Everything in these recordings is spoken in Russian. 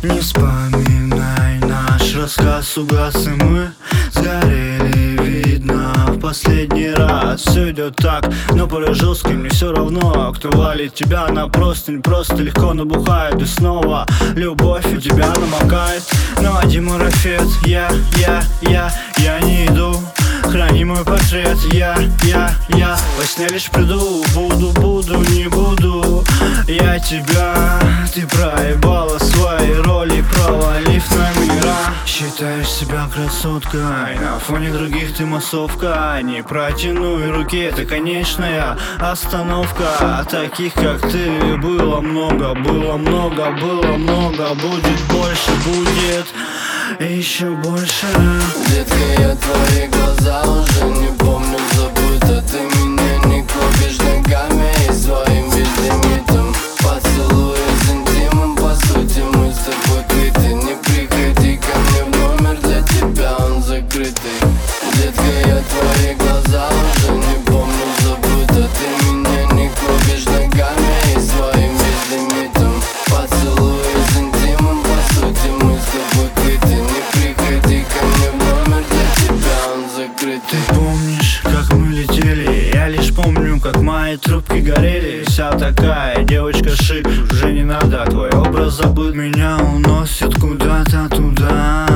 Не вспоминай наш рассказ, угас, и мы сгорели, видно, в последний раз. Все идет так, но порой жестко, мне все равно, кто валит тебя на простынь. Просто легко набухает, и снова любовь у тебя намокает. Наводи марафет, я не иду. Храни мой портрет, я во сне лишь приду. Буду, не буду я тебя. Ты проебала свои роли, провалив номера. Считаешь себя красоткой, на фоне других ты массовка. Не протяну и руки, это конечная остановка. Таких как ты было много, будет больше, будет еще больше. Детка, я твои глаза уже не помню, забыто. Ты меня не клопишь ногами и своим безлимитом. Поцелуй с интимом, по сути мы с тобой квиты. Не приходи ко мне в номер, для тебя он закрытый. Детка, я твои глаза уже не помню, забыто. Ты меня не клопишь ногами и своим безлимитом. Поцелуй с интимом, по сути мы с тобой квиты. Не приходи ко мне в номер, для тебя он закрытый. Ты помнишь, как мы летели? Я лишь помню, как мои трубки горели. Вся такая девочка шик, уже не надо. Твой образ забыт, меня уносит куда-то туда,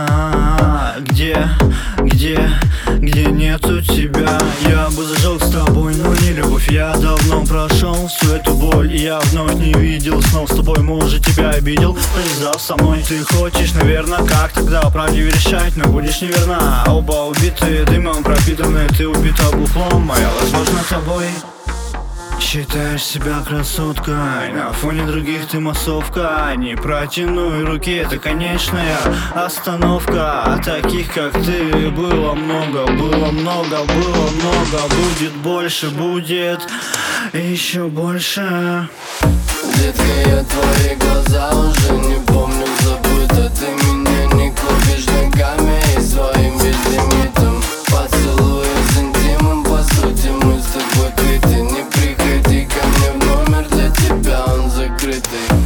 где нету тебя. Я бы зажег с тобой, но не любовь. Я давно прошел всю эту боль, и я вновь не видел снов с тобой. Может, тебя обидел, завязав со мной. Ты хочешь, наверное, как тогда правде решать, но будешь неверна. Оба убиты, дымом пропитаны, ты убита бухлом, моя возможно тобой. Считаешь себя красоткой, на фоне других ты массовка. Не протяну и руки, это конечная остановка. Таких как ты было много, будет больше, будет еще больше. Детка, я твои глаза уже не помню, забыто. Ты меня не клопишь ногами и своим безлимитом. Поцелуй с интимом, по сути мы с тобой квиты. Не приходи ко мне в номер, для тебя он закрытый.